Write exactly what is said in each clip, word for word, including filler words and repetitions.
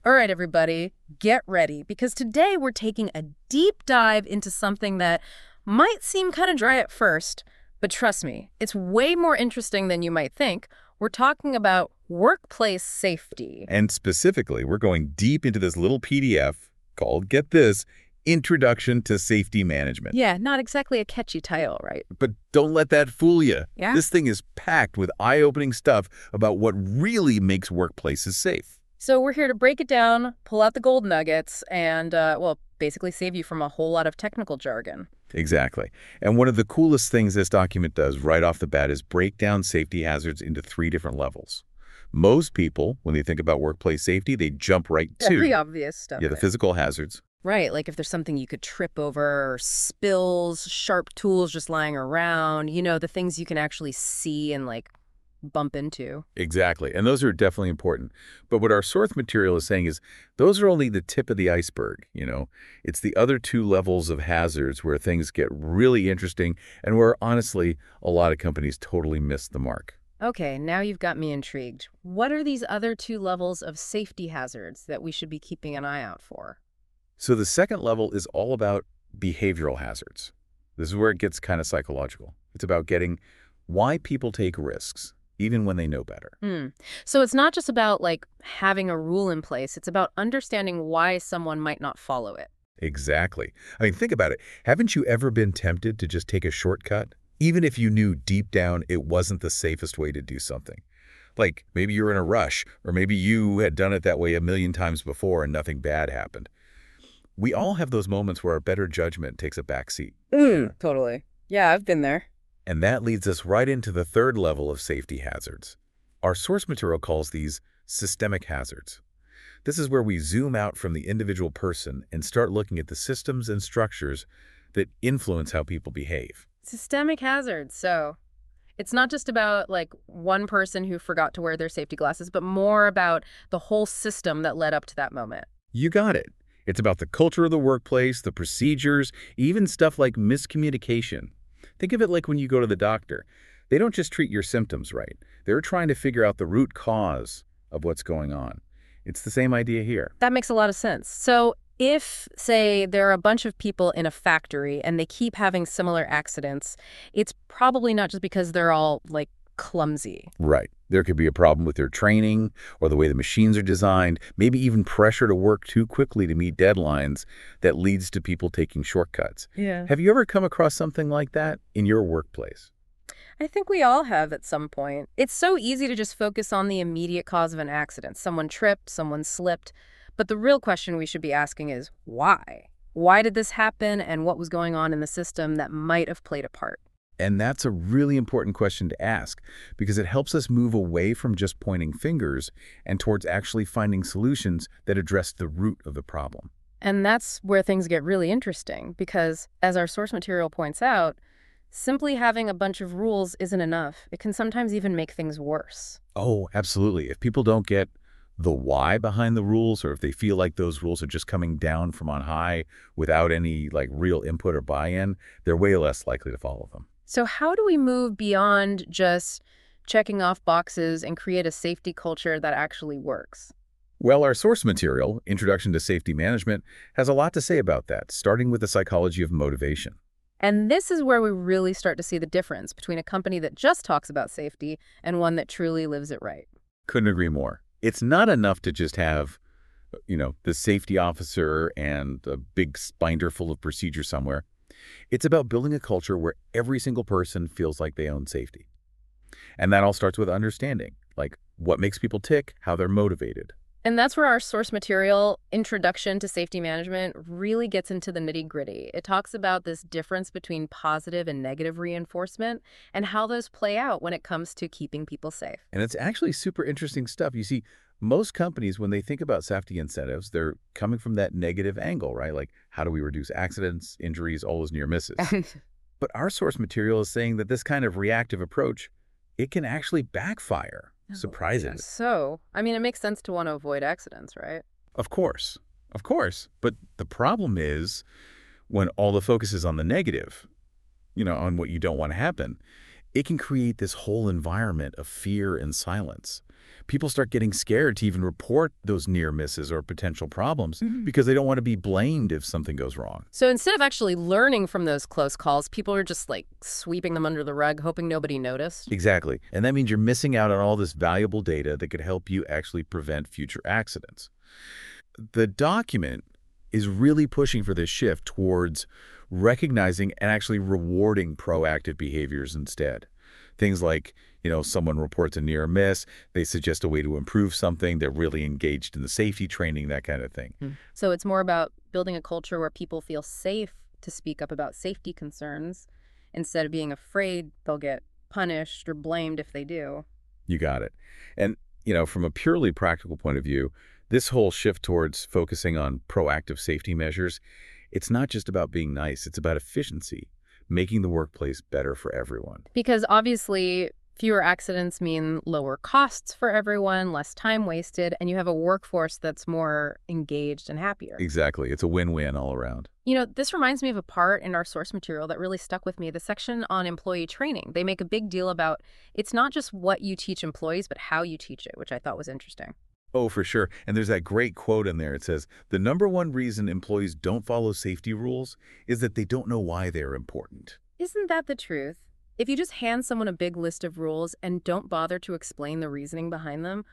All right, everybody, get ready, because today we're taking a deep dive into something that might seem kind of dry at first, but trust me, it's way more interesting than you might think. We're talking about workplace safety. And specifically, we're going deep into this little P D F called, get this, Introduction to Safety Management. Yeah, not exactly a catchy title, right? But don't let that fool you. Yeah? This thing is packed with eye-opening stuff about what really makes workplaces safe. So we're here to break it down, pull out the gold nuggets, and, uh, well, basically save you from a whole lot of technical jargon. Exactly. And one of the coolest things this document does right off the bat is break down safety hazards into three different levels. Most people, when they think about workplace safety, they jump right to Very obvious stuff. yeah, the physical hazards. Right, like if there's something you could trip over, or spills, sharp tools just lying around, you know, the things you can actually see and, like, bump into. Exactly. And those are definitely important. But what our source material is saying is those are only the tip of the iceberg, you know. It's the other two levels of hazards where things get really interesting and where, honestly, a lot of companies totally miss the mark. Okay, now you've got me intrigued. What are these other two levels of safety hazards that we should be keeping an eye out for? So the second level is all about behavioral hazards. This is where it gets kind of psychological. It's about getting why people take risks, even when they know better. Hmm. So it's not just about, like, having a rule in place. It's about understanding why someone might not follow it. Exactly. I mean, think about it. Haven't you ever been tempted to just take a shortcut, even if you knew deep down it wasn't the safest way to do something? Like, maybe you're in a rush, or maybe you had done it that way a million times before and nothing bad happened. We all have those moments where our better judgment takes a backseat. Mm, totally. Yeah, I've been there. And that leads us right into the third level of safety hazards. Our source material calls these systemic hazards. This is where we zoom out from the individual person and start looking at the systems and structures that influence how people behave. Systemic hazards. So it's not just about, like, one person who forgot to wear their safety glasses, but more about the whole system that led up to that moment. You got it. It's about the culture of the workplace, the procedures, even stuff like miscommunication. Think of it like when you go to the doctor. They don't just treat your symptoms right. They're trying to figure out the root cause of what's going on. It's the same idea here. That makes a lot of sense. So if, say, there are a bunch of people in a factory and they keep having similar accidents, it's probably not just because they're all, like, clumsy. Right. There could be a problem with their training or the way the machines are designed, maybe even pressure to work too quickly to meet deadlines that leads to people taking shortcuts. Yeah. Have you ever come across something like that in your workplace? I think we all have at some point. It's so easy to just focus on the immediate cause of an accident. Someone tripped, someone slipped. But the real question we should be asking is why? Why did this happen, and what was going on in the system that might have played a part? And that's a really important question to ask because it helps us move away from just pointing fingers and towards actually finding solutions that address the root of the problem. And that's where things get really interesting because, as our source material points out, simply having a bunch of rules isn't enough. It can sometimes even make things worse. Oh, absolutely. If people don't get the why behind the rules, or if they feel like those rules are just coming down from on high without any like real input or buy-in, they're way less likely to follow them. So how do we move beyond just checking off boxes and create a safety culture that actually works? Well, our source material, Introduction to Safety Management, has a lot to say about that, starting with the psychology of motivation. And this is where we really start to see the difference between a company that just talks about safety and one that truly lives it right. Couldn't agree more. It's not enough to just have, you know, the safety officer and a big binder full of procedures somewhere. It's about building a culture where every single person feels like they own safety. And that all starts with understanding, like what makes people tick, how they're motivated. And that's where our source material, Introduction to Safety Management, really gets into the nitty-gritty. It talks about this difference between positive and negative reinforcement and how those play out when it comes to keeping people safe. And it's actually super interesting stuff. You see, most companies, when they think about safety incentives, they're coming from that negative angle, right? Like, how do we reduce accidents, injuries, all those near misses? But our source material is saying that this kind of reactive approach, it can actually backfire. Surprisingly. So, I mean, it makes sense to want to avoid accidents, right? Of course. Of course. But the problem is when all the focus is on the negative, you know, on what you don't want to happen, it can create this whole environment of fear and silence. People start getting scared to even report those near misses or potential problems Mhm. because they don't want to be blamed if something goes wrong. So instead of actually learning from those close calls, people are just like sweeping them under the rug, hoping nobody noticed. Exactly. And that means you're missing out on all this valuable data that could help you actually prevent future accidents. The document is really pushing for this shift towards recognizing and actually rewarding proactive behaviors instead. Things like, you know, someone reports a near miss, they suggest a way to improve something, they're really engaged in the safety training, that kind of thing. Mm. So it's more about building a culture where people feel safe to speak up about safety concerns instead of being afraid they'll get punished or blamed if they do. You got it. And, you know, from a purely practical point of view, this whole shift towards focusing on proactive safety measures, it's not just about being nice, it's about efficiency, making the workplace better for everyone. Because obviously, fewer accidents mean lower costs for everyone, less time wasted, and you have a workforce that's more engaged and happier. Exactly. It's a win-win all around. You know, this reminds me of a part in our source material that really stuck with me, the section on employee training. They make a big deal about it's not just what you teach employees, but how you teach it, which I thought was interesting. Oh, for sure. And there's that great quote in there. It says, the number one reason employees don't follow safety rules is that they don't know why they're important. Isn't that the truth? If you just hand someone a big list of rules and don't bother to explain the reasoning behind them,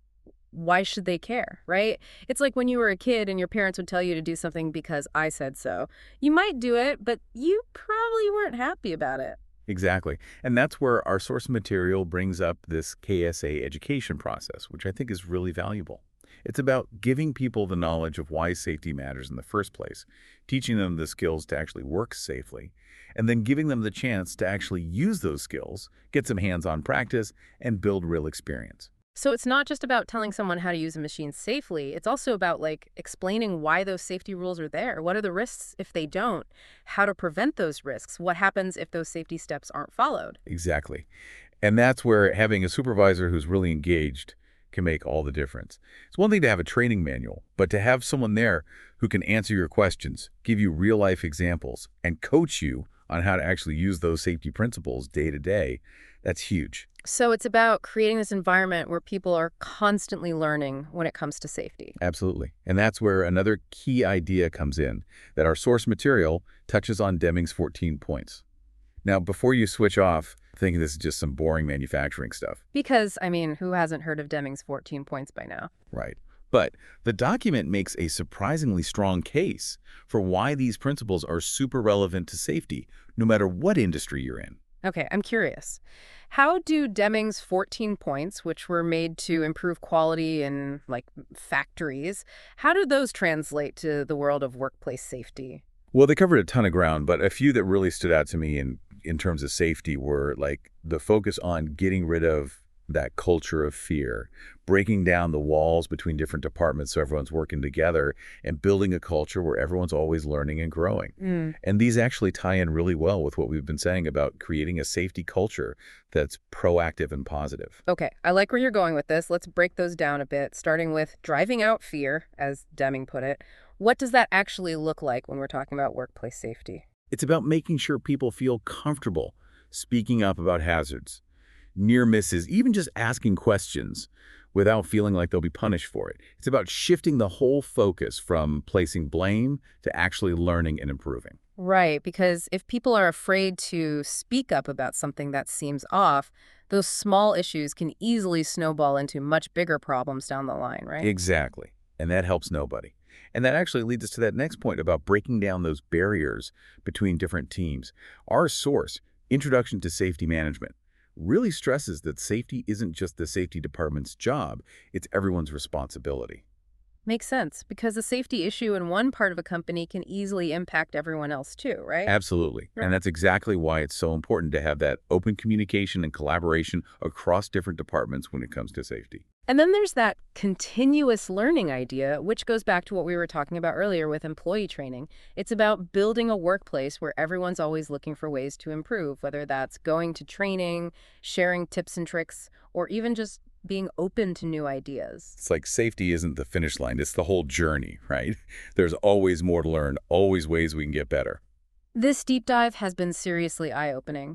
why should they care, right? It's like when you were a kid and your parents would tell you to do something because I said so. You might do it, but you probably weren't happy about it. Exactly. And that's where our source material brings up this K S A education process, which I think is really valuable. It's about giving people the knowledge of why safety matters in the first place, teaching them the skills to actually work safely, and then giving them the chance to actually use those skills, get some hands-on practice, and build real experience. So it's not just about telling someone how to use a machine safely. It's also about like explaining why those safety rules are there. What are the risks if they don't? How to prevent those risks? What happens if those safety steps aren't followed? Exactly. And that's where having a supervisor who's really engaged can make all the difference. It's one thing to have a training manual, but to have someone there who can answer your questions, give you real-life examples, and coach you on how to actually use those safety principles day to day, that's huge. So it's about creating this environment where people are constantly learning when it comes to safety. Absolutely. And that's where another key idea comes in, that our source material touches on Deming's fourteen points. Now, before you switch off thinking this is just some boring manufacturing stuff. Because, I mean, who hasn't heard of Deming's fourteen points by now? Right. But the document makes a surprisingly strong case for why these principles are super relevant to safety, no matter what industry you're in. Okay, I'm curious. How do Deming's fourteen points, which were made to improve quality in, like, factories, how do those translate to the world of workplace safety? Well, they covered a ton of ground, but a few that really stood out to me in, in terms of safety were like the focus on getting rid of that culture of fear, breaking down the walls between different departments so everyone's working together, and building a culture where everyone's always learning and growing. Mm. And these actually tie in really well with what we've been saying about creating a safety culture that's proactive and positive. Okay, I like where you're going with this. Let's break those down a bit, starting with driving out fear, as Deming put it. What does that actually look like when we're talking about workplace safety? It's about making sure people feel comfortable speaking up about hazards, near misses, even just asking questions without feeling like they'll be punished for it. It's about shifting the whole focus from placing blame to actually learning and improving. Right, because if people are afraid to speak up about something that seems off, those small issues can easily snowball into much bigger problems down the line, right? Exactly. And that helps nobody. And that actually leads us to that next point about breaking down those barriers between different teams. Our source, Introduction to Safety Management, really stresses that safety isn't just the safety department's job, it's everyone's responsibility. Makes sense, because a safety issue in one part of a company can easily impact everyone else too, right? Absolutely. Right. And that's exactly why it's so important to have that open communication and collaboration across different departments when it comes to safety. And then there's that continuous learning idea, which goes back to what we were talking about earlier with employee training. It's about building a workplace where everyone's always looking for ways to improve, whether that's going to training, sharing tips and tricks, or even just being open to new ideas. It's like safety isn't the finish line, it's the whole journey, right? There's always more to learn, always ways we can get better. This deep dive has been seriously eye-opening.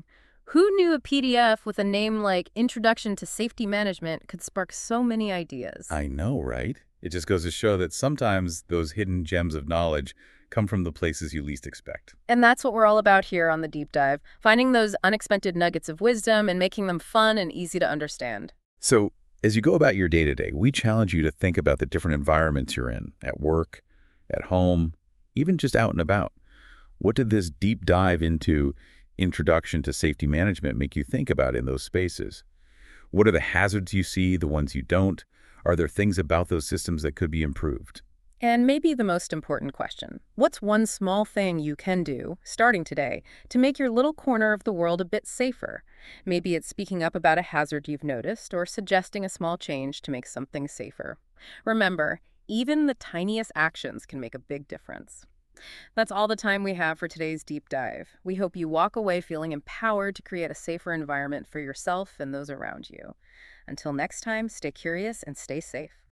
Who knew a P D F with a name like Introduction to Safety Management could spark so many ideas? I know, right? It just goes to show that sometimes those hidden gems of knowledge come from the places you least expect. And that's what we're all about here on the Deep Dive, finding those unexpected nuggets of wisdom and making them fun and easy to understand. So, as you go about your day-to-day, we challenge you to think about the different environments you're in, at work, at home, even just out and about. What did this deep dive into Introduction to Safety Management make you think about in those spaces? What are the hazards you see, the ones you don't? Are there things about those systems that could be improved? And maybe the most important question, what's one small thing you can do, starting today, to make your little corner of the world a bit safer? Maybe it's speaking up about a hazard you've noticed or suggesting a small change to make something safer. Remember, even the tiniest actions can make a big difference. That's all the time we have for today's deep dive. We hope you walk away feeling empowered to create a safer environment for yourself and those around you. Until next time, stay curious and stay safe.